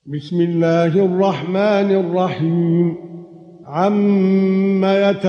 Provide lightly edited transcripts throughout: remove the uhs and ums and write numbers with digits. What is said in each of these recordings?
بسم الله الرحمن الرحيم عَمَّ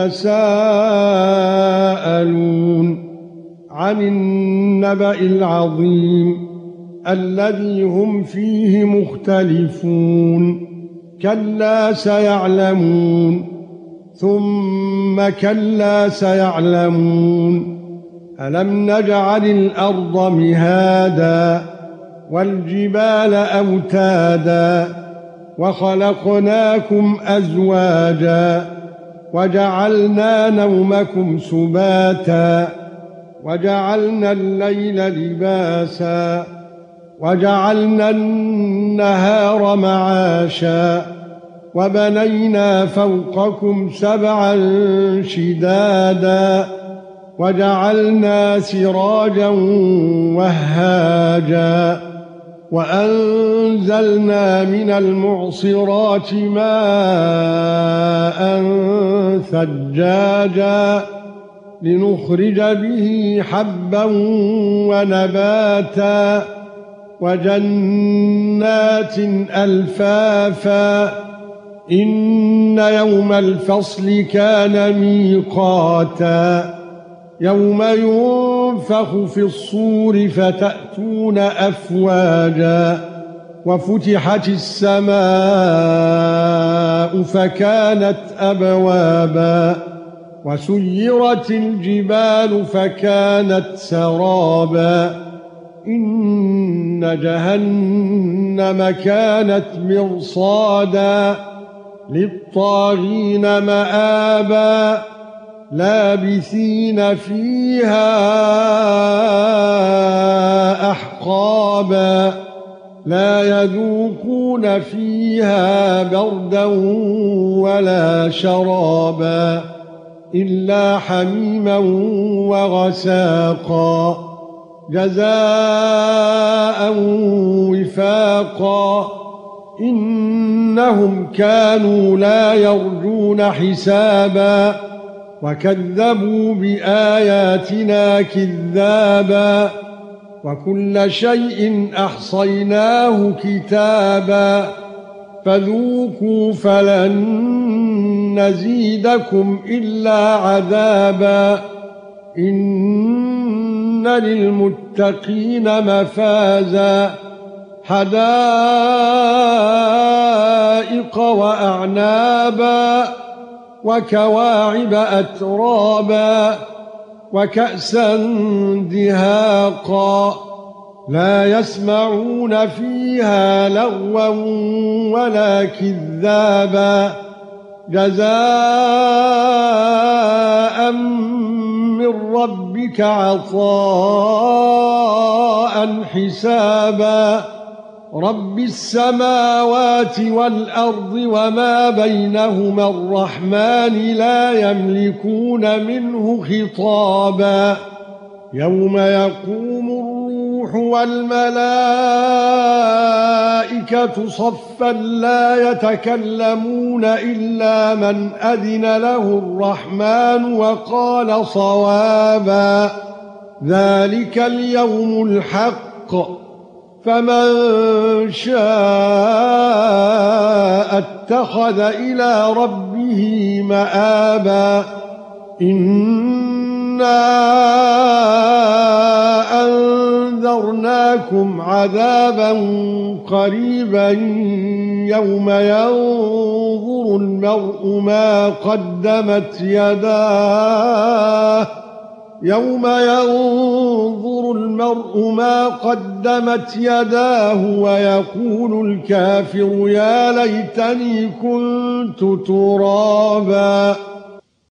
يتساءلون عن النبأ العظيم الذي هم فيه مختلفون كلا سيعلمون ثم كلا سيعلمون ألم نجعل الأرض مهادا والجبال أوتادا وخلقناكم أزواجا وجعلنا نومكم سباتا وجعلنا الليل لباسا وجعلنا النهار معاشا وبنينا فوقكم سبعا شدادا وجعلنا سراجا وهاجا وأنزلنا من المعصرات ماء ثجاجا لنخرج به حبا ونباتا وجنات ألفافا إن يوم الفصل كان ميقاتا يوم ينفخ في الصور فتأتون أفواجا وفتحت السماء فكانت أبوابا وسيرت الجبال فكانت سرابا إن جهنم كانت مرصادا للطاغين مآبا لابثين فيها أحقابا لا يذوقون فيها بردا ولا شرابا إلا حميما وغساقا جزاء وفاقا إنهم كانوا لا يرجون حسابا وكذبوا بآياتنا كذابا وكل شيء أحصيناه كتابا فذوقوا فلن نزيدكم إلا عذابا إن للمتقين مفازا حدائق وأعنابا وكواعب أترابا وكأسا دهاقا لا يسمعون فيها لغوا ولا كذابا جزاء من ربك عطاء حسابا رب السماوات والأرض وما بينهما الرحمن لا يملكون منه خطابا يوم يقوم الروح والملائكة صفا لا يتكلمون إلا من أذن له الرحمن وقال صوابا ذلك اليوم الحق فمن شاء اتخذ إلى ربه مآبا إنا أنذرناكم عذابا قريبا يوم ينظر المرء ما قدمت يداه ويقول الكافر يا ليتني كنت ترابا